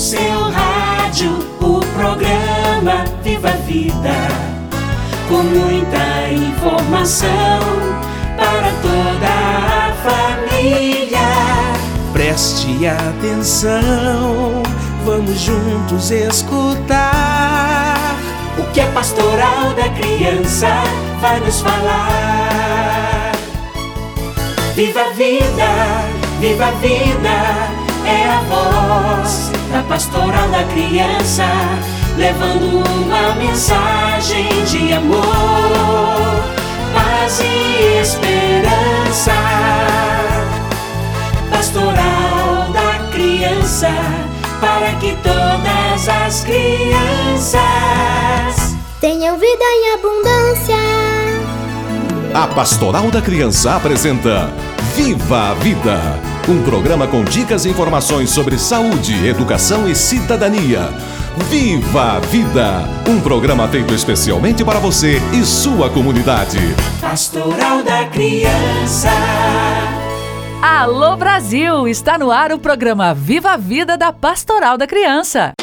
seu rádio, o programa Viva a Vida, com muita informação para toda a família. Preste atenção, vamos juntos escutar o que a Pastoral da Criança vai nos falar. Viva a vida, viva a vida, é a voz da Pastoral da Criança, levando uma mensagem de amor, paz e esperança. Pastoral da Criança, para que todas as crianças tenham vida em abundância. A Pastoral da Criança apresenta Viva a Vida, um programa com dicas e informações sobre saúde, educação e cidadania. Viva a Vida, um programa feito especialmente para você e sua comunidade. Pastoral da Criança. Alô Brasil, está no ar o programa Viva a Vida da Pastoral da Criança.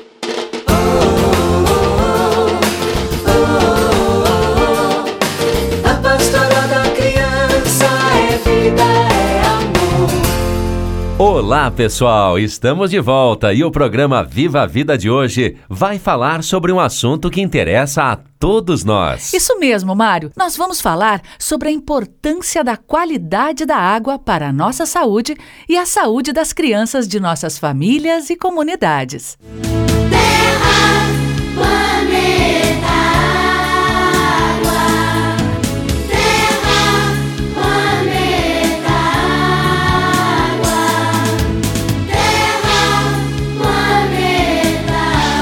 A Pastoral da Criança é vida, é amor. Olá pessoal, estamos de volta e o programa Viva a Vida de hoje vai falar sobre um assunto que interessa a todos nós. Isso mesmo, Mário. Nós vamos falar sobre a importância da qualidade da água para a nossa saúde e a saúde das crianças de nossas famílias e comunidades. Terra, planeta, água. Terra, planeta, água. Terra, planeta,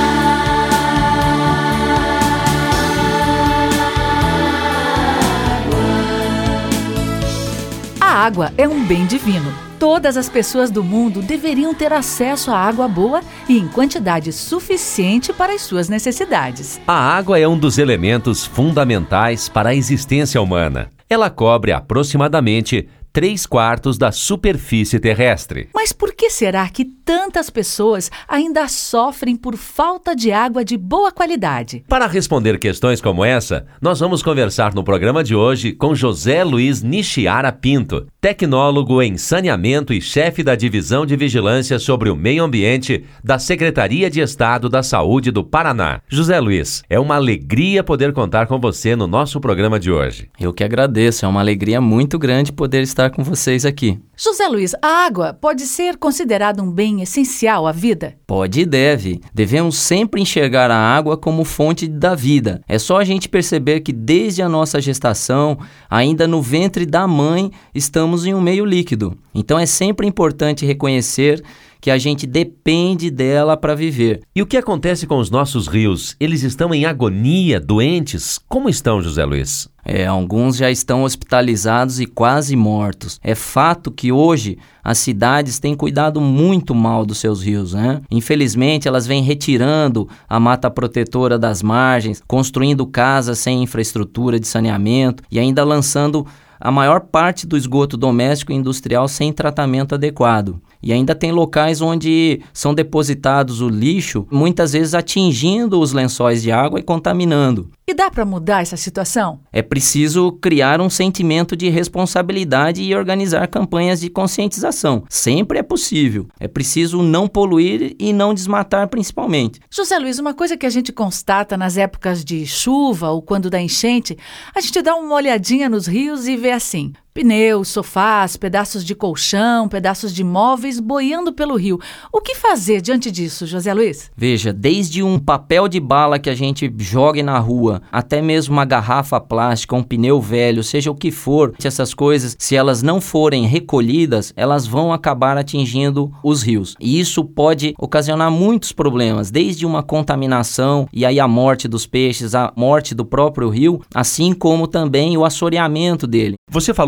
A água é um bem divino. Todas as pessoas do mundo deveriam ter acesso à água boa e em quantidade suficiente para as suas necessidades. A água é um dos elementos fundamentais para a existência humana. Ela cobre aproximadamente 3/4 da superfície terrestre. Mas por que será que tantas pessoas ainda sofrem por falta de água de boa qualidade? Para responder questões como essa, nós vamos conversar no programa de hoje com José Luiz Nishiara Pinto, tecnólogo em saneamento e chefe da Divisão de Vigilância sobre o Meio Ambiente da Secretaria de Estado da Saúde do Paraná. José Luiz, é uma alegria poder contar com você no nosso programa de hoje. Eu que agradeço, é uma alegria muito grande poder estar com vocês aqui. José Luiz, a água pode ser considerada um bem essencial à vida? Pode e deve. Devemos sempre enxergar a água como fonte da vida. É só a gente perceber que desde a nossa gestação, ainda no ventre da mãe, estamos em um meio líquido. Então é sempre importante reconhecer que a gente depende dela para viver. E o que acontece com os nossos rios? Eles estão em agonia, doentes? Como estão, José Luiz? Alguns já estão hospitalizados e quase mortos. É fato que hoje as cidades têm cuidado muito mal dos seus rios, né? Infelizmente, elas vêm retirando a mata protetora das margens, construindo casas sem infraestrutura de saneamento e ainda lançando a maior parte do esgoto doméstico e industrial sem tratamento adequado. E ainda tem locais onde são depositados o lixo, muitas vezes atingindo os lençóis de água e contaminando. E dá para mudar essa situação? É preciso criar um sentimento de responsabilidade e organizar campanhas de conscientização. Sempre é possível. É preciso não poluir e não desmatar principalmente. José Luiz, uma coisa que a gente constata nas épocas de chuva ou quando dá enchente, a gente dá uma olhadinha nos rios e vê assim: pneus, sofás, pedaços de colchão, pedaços de móveis boiando pelo rio. O que fazer diante disso, José Luiz? Veja, desde um papel de bala que a gente jogue na rua, até mesmo uma garrafa plástica, um pneu velho, seja o que for, essas coisas, se elas não forem recolhidas, elas vão acabar atingindo os rios. E isso pode ocasionar muitos problemas, desde uma contaminação e aí a morte dos peixes, a morte do próprio rio, assim como também o assoreamento dele. Você falou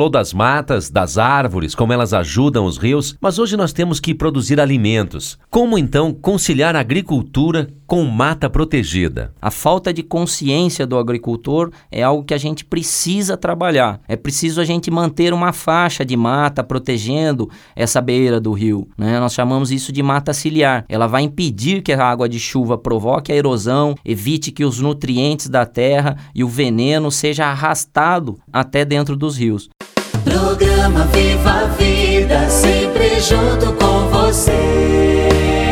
Falou das matas, das árvores, como elas ajudam os rios, mas hoje nós temos que produzir alimentos. Como então conciliar a agricultura com mata protegida? A falta de consciência do agricultor é algo que a gente precisa trabalhar. É preciso a gente manter uma faixa de mata protegendo essa beira do rio, né? Nós chamamos isso de mata ciliar. Ela vai impedir que a água de chuva provoque a erosão, evite que os nutrientes da terra e o veneno seja arrastado até dentro dos rios. Programa Viva a Vida, sempre junto com você.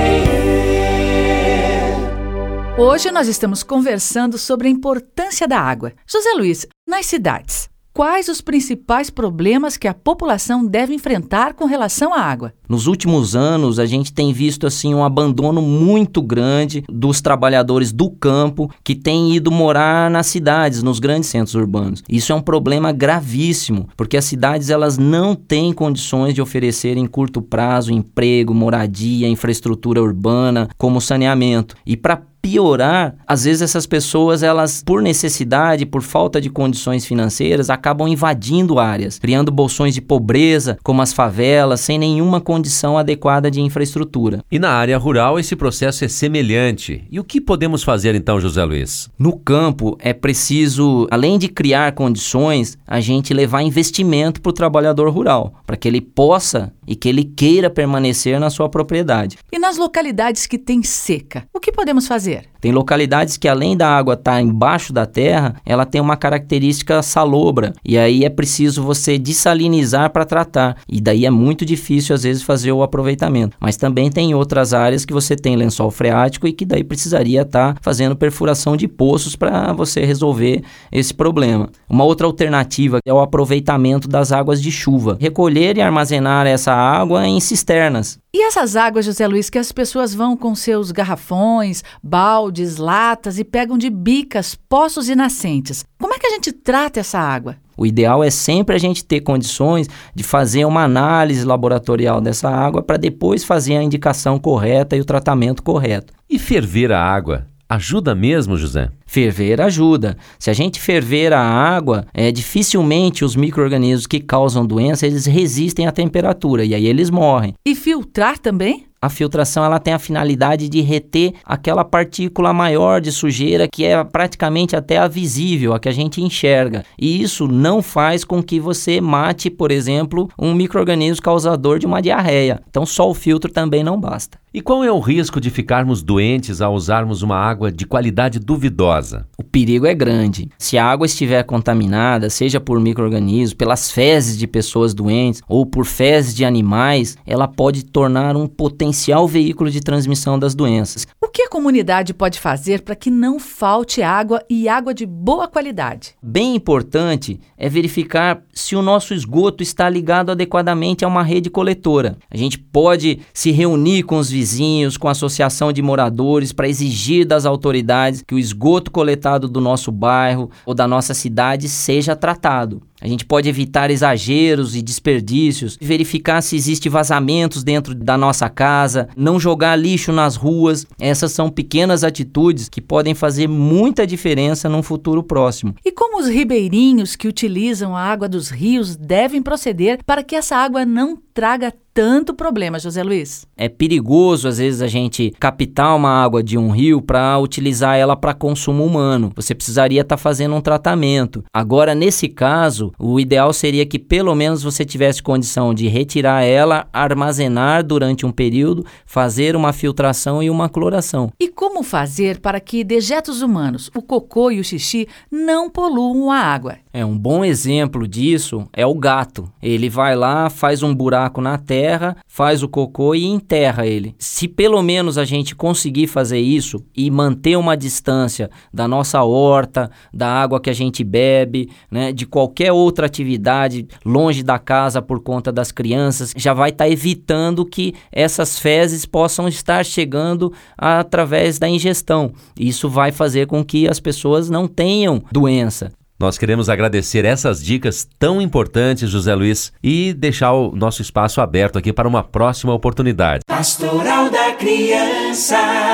Hoje nós estamos conversando sobre a importância da água. José Luiz, nas cidades, quais os principais problemas que a população deve enfrentar com relação à água? Nos últimos anos, a gente tem visto assim um abandono muito grande dos trabalhadores do campo que têm ido morar nas cidades, nos grandes centros urbanos. Isso é um problema gravíssimo, porque as cidades elas não têm condições de oferecer em curto prazo emprego, moradia, infraestrutura urbana, como saneamento. E para piorar, às vezes essas pessoas, elas, por necessidade, por falta de condições financeiras, acabam invadindo áreas, criando bolsões de pobreza, como as favelas, sem nenhuma condição adequada de infraestrutura. E na área rural esse processo é semelhante. E o que podemos fazer então, José Luiz? No campo é preciso, além de criar condições, a gente levar investimento para o trabalhador rural, para que ele possa e que ele queira permanecer na sua propriedade. E nas localidades que tem seca, o que podemos fazer? Tem localidades que além da água estar embaixo da terra, ela tem uma característica salobra. E aí é preciso você dessalinizar para tratar. E daí é muito difícil às vezes fazer o aproveitamento. Mas também tem outras áreas que você tem lençol freático e que daí precisaria estar fazendo perfuração de poços para você resolver esse problema. Uma outra alternativa é o aproveitamento das águas de chuva. Recolher e armazenar essa água em cisternas. E essas águas, José Luiz, que as pessoas vão com seus garrafões, baldes, latas e pegam de bicas, poços e nascentes. Como é que a gente trata essa água? O ideal é sempre a gente ter condições de fazer uma análise laboratorial dessa água para depois fazer a indicação correta e o tratamento correto. E ferver a água ajuda mesmo, José? Ferver ajuda. Se a gente ferver a água, dificilmente os micro-organismos que causam doença, eles resistem à temperatura e aí eles morrem. E filtrar também? A filtração ela tem a finalidade de reter aquela partícula maior de sujeira que é praticamente até a visível, a que a gente enxerga. E isso não faz com que você mate, por exemplo, um micro-organismo causador de uma diarreia. Então só o filtro também não basta. E qual é o risco de ficarmos doentes ao usarmos uma água de qualidade duvidosa? O perigo é grande. Se a água estiver contaminada, seja por micro-organismos, pelas fezes de pessoas doentes ou por fezes de animais, ela pode tornar um potencial veículo de transmissão das doenças. O que a comunidade pode fazer para que não falte água e água de boa qualidade? Bem importante é verificar se o nosso esgoto está ligado adequadamente a uma rede coletora. A gente pode se reunir com os vizinhos, com a associação de moradores para exigir das autoridades que o esgoto coletado do nosso bairro ou da nossa cidade seja tratado. A gente pode evitar exageros e desperdícios, verificar se existe vazamentos dentro da nossa casa, não jogar lixo nas ruas. Essas são pequenas atitudes que podem fazer muita diferença num futuro próximo. E como os ribeirinhos que utilizam a água dos rios devem proceder para que essa água não traga tanto problema, José Luiz? É perigoso, às vezes, a gente captar uma água de um rio para utilizar ela para consumo humano. Você precisaria estar fazendo um tratamento. Agora, nesse caso, o ideal seria que pelo menos você tivesse condição de retirar ela, armazenar durante um período, fazer uma filtração e uma cloração. E como fazer para que dejetos humanos, o cocô e o xixi, não poluam a água? Um bom exemplo disso é o gato. Ele vai lá, faz um buraco na terra, faz o cocô e enterra ele. Se pelo menos a gente conseguir fazer isso e manter uma distância da nossa horta, da água que a gente bebe, né, de qualquer outra atividade longe da casa por conta das crianças, já vai estar evitando que essas fezes possam estar chegando através da ingestão. Isso vai fazer com que as pessoas não tenham doença. Nós queremos agradecer essas dicas tão importantes, José Luiz, e deixar o nosso espaço aberto aqui para uma próxima oportunidade. Pastoral da Criança.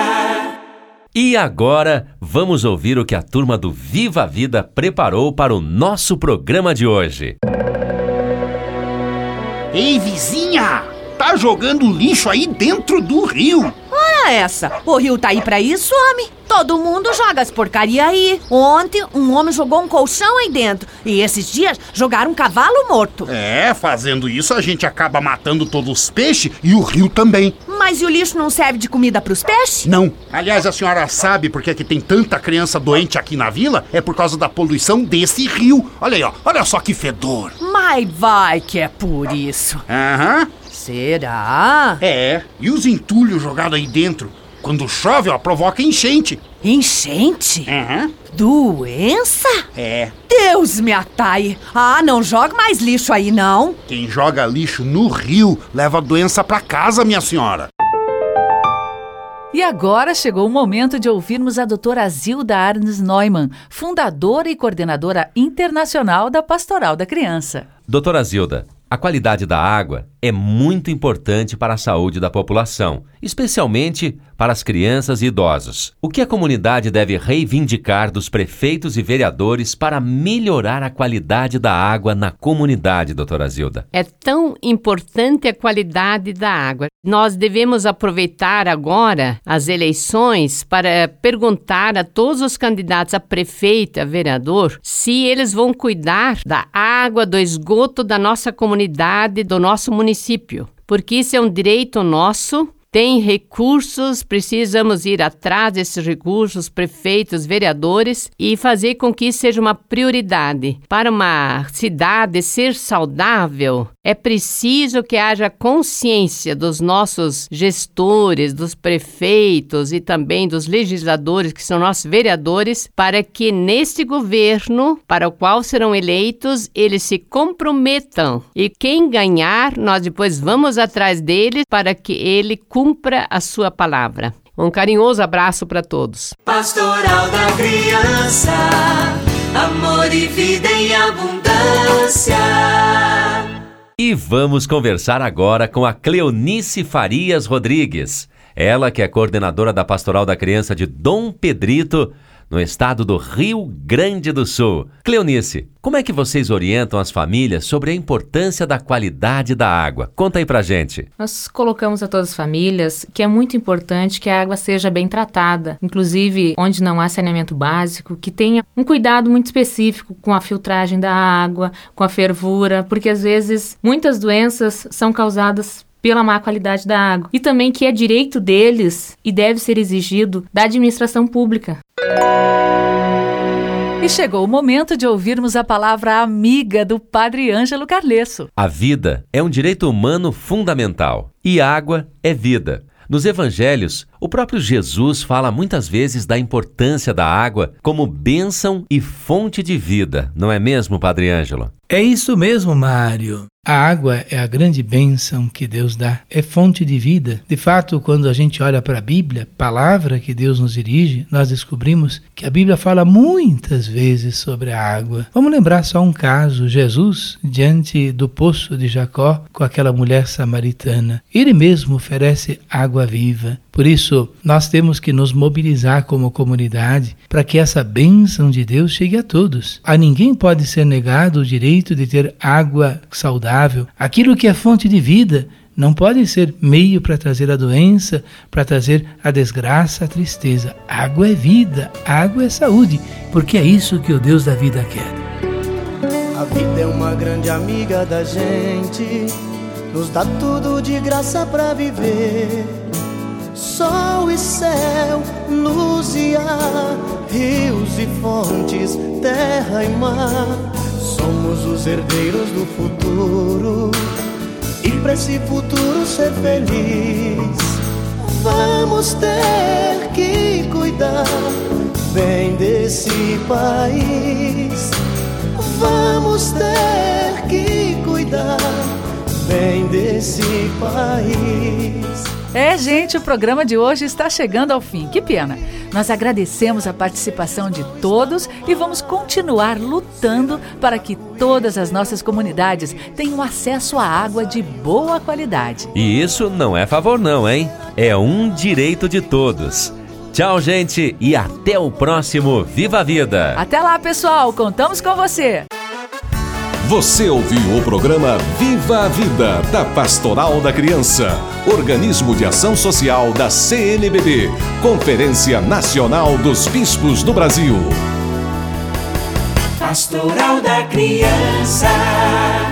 E agora, vamos ouvir o que a turma do Viva a Vida preparou para o nosso programa de hoje. Ei, vizinha! Tá jogando lixo aí dentro do rio. Olha essa, o rio tá aí pra isso, homem? Todo mundo joga as porcaria aí. Ontem, um homem jogou um colchão aí dentro. E esses dias, jogaram um cavalo morto. Fazendo isso a gente acaba matando todos os peixes e o rio também. Mas e o lixo não serve de comida pros peixes? Não. Aliás, a senhora sabe por que é que tem tanta criança doente aqui na vila? É por causa da poluição desse rio. Olha aí, ó. Olha só que fedor. Mas vai que é por isso. Aham. Será? E os entulhos jogados aí dentro? Quando chove, ó, provoca enchente. Enchente? Aham. Doença? É. Deus me ataie. Não joga mais lixo aí, não. Quem joga lixo no rio leva a doença pra casa, minha senhora. E agora chegou o momento de ouvirmos a doutora Zilda Arnes Neumann, fundadora e coordenadora internacional da Pastoral da Criança. Doutora Zilda, a qualidade da água é muito importante para a saúde da população, especialmente para as crianças e idosos. O que a comunidade deve reivindicar dos prefeitos e vereadores para melhorar a qualidade da água na comunidade, doutora Zilda? É tão importante a qualidade da água. Nós devemos aproveitar agora as eleições para perguntar a todos os candidatos a prefeito, a vereador, se eles vão cuidar da água, do esgoto da nossa comunidade, do nosso município. Porque isso é um direito nosso. Tem recursos, precisamos ir atrás desses recursos, prefeitos, vereadores, e fazer com que isso seja uma prioridade. Para uma cidade ser saudável, é preciso que haja consciência dos nossos gestores, dos prefeitos e também dos legisladores, que são nossos vereadores, para que neste governo, para o qual serão eleitos, eles se comprometam. E quem ganhar, nós depois vamos atrás dele para que ele cumpra a sua palavra. Um carinhoso abraço para todos. Pastoral da Criança, amor e vida em abundância. E vamos conversar agora com a Cleonice Farias Rodrigues. Ela que é coordenadora da Pastoral da Criança de Dom Pedrito, no estado do Rio Grande do Sul. Cleonice, como é que vocês orientam as famílias sobre a importância da qualidade da água? Conta aí pra gente. Nós colocamos a todas as famílias que é muito importante que a água seja bem tratada, inclusive onde não há saneamento básico, que tenha um cuidado muito específico com a filtragem da água, com a fervura, porque às vezes muitas doenças são causadas pela má qualidade da água. E também que é direito deles e deve ser exigido da administração pública. E chegou o momento de ouvirmos a palavra amiga do Padre Ângelo Carlesso. A vida é um direito humano fundamental e água é vida. Nos evangelhos, o próprio Jesus fala muitas vezes da importância da água como bênção e fonte de vida, não é mesmo, Padre Ângelo? É isso mesmo, Mário. A água é a grande bênção que Deus dá, é fonte de vida. De fato, quando a gente olha para a Bíblia, palavra que Deus nos dirige, nós descobrimos que a Bíblia fala muitas vezes sobre a água. Vamos lembrar só um caso, Jesus, diante do poço de Jacó, com aquela mulher samaritana. Ele mesmo oferece água viva. Por isso, nós temos que nos mobilizar como comunidade para que essa bênção de Deus chegue a todos. A ninguém pode ser negado o direito de ter água saudável. Aquilo que é fonte de vida não pode ser meio para trazer a doença, para trazer a desgraça, a tristeza. Água é vida, água é saúde, porque é isso que o Deus da vida quer. A vida é uma grande amiga da gente, nos dá tudo de graça para viver. Sol e céu, luz e ar, rios e fontes, terra e mar. Somos os herdeiros do futuro, e para esse futuro ser feliz, vamos ter que cuidar bem desse país. Vamos ter que cuidar bem desse país. Gente, o programa de hoje está chegando ao fim. Que pena! Nós agradecemos a participação de todos e vamos continuar lutando para que todas as nossas comunidades tenham acesso à água de boa qualidade. E isso não é favor não, hein? É um direito de todos. Tchau, gente, e até o próximo Viva a Vida! Até lá, pessoal! Contamos com você! Você ouviu o programa Viva a Vida, da Pastoral da Criança, organismo de ação social da CNBB, Conferência Nacional dos Bispos do Brasil. Pastoral da Criança.